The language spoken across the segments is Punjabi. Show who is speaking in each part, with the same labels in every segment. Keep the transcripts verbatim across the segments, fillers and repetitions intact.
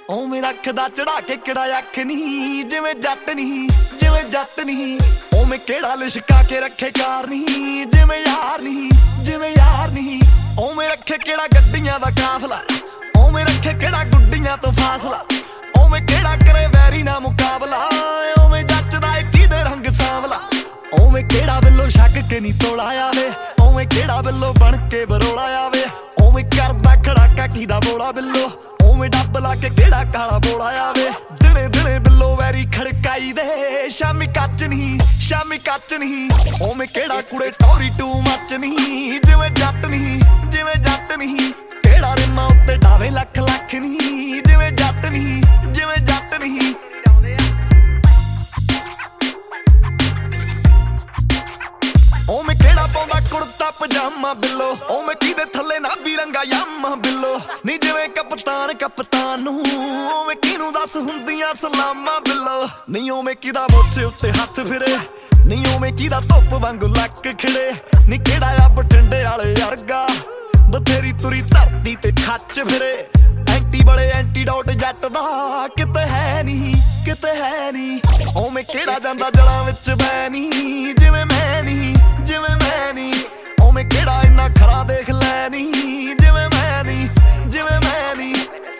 Speaker 1: ਉਵੇਂ ਰੱਖਦਾ ਚੜਾ ਕੇ ਕਿਹੜਾ ਅੱਖ ਨੀ, ਜਿਵੇਂ ਜੱਟ ਨਹੀਂ ਜਿਵੇਂ ਜੱਟ ਨਹੀਂ। ਉਵੇਂ ਕਿਹੜਾ ਲਿਸ਼ਕਾ ਕੇ ਰੱਖੇ ਕਾਰ ਨਹੀਂ, ਜਿਵੇਂ ਯਾਰ ਨਹੀਂ ਜਿਵੇਂ ਯਾਰ ਨਹੀਂ। ਉਵੇਂ ਰੱਖੇ ਕਿਹੜਾ ਗੱਡੀਆਂ ਦਾ ਕਾਫਲਾ, ਉਵੇਂ ਰੱਖੇ ਕਿਹੜਾ ਗੁੱਡੀਆਂ ਤੋਂ ਫਾਸਲਾ। ਉਵੇਂ ਕਿਹੜਾ ਕਰੇ ਵੈਰੀ ਨਾ ਮੁਕਾਬਲਾ, ਉਵੇਂ ਜੱਚਦਾ ਏਕੀ ਦੇ ਰੰਗ ਸਾਂਵਲਾ। ਉਵੇਂ ਕਿਹੜਾ ਬਿੱਲੋ ਛੱਕ ਕੇ ਨੀ ਤੋਲਾ ਆਵੇ, ਉਵੇਂ ਕਿਹੜਾ ਬਿੱਲੋ ਬਣ ਕੇ ਬਰੋਲਾ ਆਵੇ। ਉਵੇਂ ਕਰਦਾ ਖੜਾਕਾ ਕੀਦਾ ਬੋਲਾ ਬਿੱਲੋ, ਉਵੇਂ ਡੱਬ ਲਾ ਕੇ ਕਿਹੜਾ ਕਾਲਾ ਬੋਲਾ ਆਵੇ। ਦਿਨੇ ਦਿਨੇ ਬਿੱਲੋ ਵੈਰੀ ਖੜਕਾਈ ਦੇ, ਸ਼ਾਮੀ ਕੱਚ ਨਹੀਂ ਸ਼ਾਮੀ ਕੱਚ ਨਹੀਂ। ਉਵੇਂ ਕਿਹੜਾ ਕੁੜੇ ਟੌਰੀ ਟੂ ਮੱਚ ਨਹੀਂ, ਜਿਵੇਂ ਜੱਟ ਨਹੀਂ ਜਿਵੇਂ ਜੱਟ ਨਹੀਂ। ਕਿਹੜਾ ਰਿਮਾਂ ਉੱਤੇ ਡਾਵੇ ਲੱਖ ਲੱਖ ਨਹੀਂ, ਜਿਵੇਂ ਜੱਟ ਨਹੀਂ ਜਿਵੇਂ ਜੱਟ ਨਹੀਂ। ਉਵੇਂ ਕਿਹੜਾ ਪਾਉਂਦਾ ਕੁੜਤਾ ਪਜਾਮਾ ਬਿੱਲੋ, ਉਵੇਂ ਕਿਹਦੇ ਥੱਲੇ ਨਾਭੀ ਰੰਗਾ ਯਾਮਾ ਬਿੱਲੋ। ਨੀ ਜਿਵੇਂ ਕਪਤਾਨ ਕਪਤਾਨ ਨੂੰ, ਉਵੇਂ ਕਿਹਨੂੰ ਦੱਸ ਹੁੰਦੀਆਂ ਸਲਾਮਾਂ ਬਿੱਲੋ। ਨੀ ਉਵੇਂ ਕਿਹਦਾ ਮੋਛੇ ਉੱਤੇ ਹੱਥ ਫਿਰੇ, ਨੀ ਉਵੇਂ ਕਿਹਦਾ ਧੁੱਪ ਵਾਂਗੂ ਲੱਕ ਖਿੜੇ। ਨੀ ਕਿਹੜਾ ਆ ਬਠਿੰਡੇ ਵਾਲੇ ਵਰਗਾ, ਬਥੇਰੀ ਤੁਰੀ ਧਰਤੀ ਤੇ ਖੱਚ ਫਿਰੇ। ਐਂਟੀ ਬੜੇ ਐਂਟੀਡੋਟ ਜੱਟ ਦਾ ਕਿਤੇ ਹੈ ਨਹੀਂ ਕਿਤੇ ਹੈ ਨਹੀਂ। ਉਵੇਂ ਕਿਹੜਾ ਜਾਂਦਾ ਜੜਾਂ ਵਿੱਚ ਬੈ ਨੀ, ਜਿਵੇਂ ਮੈਂ ਨਹੀਂ ਜਿਵੇਂ ਮੈਂ ਨਹੀਂ। ਉਵੇਂ ਕਿਹੜਾ ਇੰਨਾ ਖਰਾ ਦੇਖ ਲੈ ਨੀ, ਜਿਵੇਂ ਮੈਂ ਨਹੀਂ ਜਿਵੇਂ ਮੈਂ ਨਹੀਂ।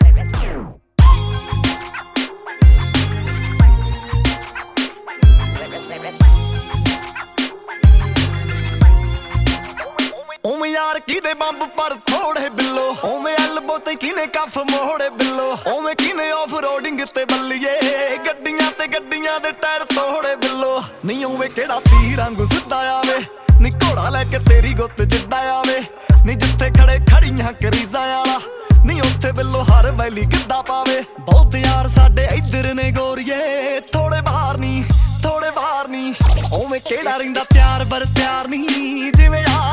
Speaker 1: ਉਵੇਂ ਯਾਰ ਕਿਹਦੇ ਬੰਬ ਪਰ ਥੋੜੇ ਬਿੱਲੋ, ਉਵੇਂ ਐਲਬੋ ਤੇ ਕਿਨੇ ਕੱਫ ਮੋੜੇ ਬਿੱਲੋ। ਉਵੇਂ ਕਿਨੇ ਆਫ ਰੋਡਿੰਗ ਤੇ ਬੱਲੀਏ, ਗੱਡੀਆਂ ਤੇ ਗੱਡੀਆਂ ਦੇ ਟਾਇਰ ਤੋੜੇ ਬਿੱਲੋ। ਨਹੀਂ ਉਵੇਂ ਕਿਹੜਾ ਤੀਰ ਵਾਂਗੂ ਸਿੱਧਾ ਆਵੇ, ਨੀ ਘੋੜਾ ਲੈ ਕੇ ਤੇਰੀ ਗੁੱਤ ਜਿੱਡਾ ਆਵੇ। ਨੀ ਜਿੱਥੇ ਖੜੇ ਖੜੀਆਂ ਕਰੀਜ਼ਾਂ ਵਾਲਾ, ਨੀ ਉੱਥੇ ਬਿੱਲੋ ਹਰ ਵੈਲੀ ਗਿੱਧਾ ਪਾਵੇ। ਬਹੁਤ ਯਾਰ ਸਾਡੇ ਇੱਧਰ ਨੇ ਗੋਰੀਏ, ਥੋੜੇ ਬਾਹਰ ਨੀ ਥੋੜੇ ਬਾਹਰ ਨੀ। ਉਵੇਂ ਕਿਹੜਾ ਰਹਿੰਦਾ ਤਿਆਰ ਬਰ ਤਿਆਰ ਨੀ, ਜਿਵੇਂ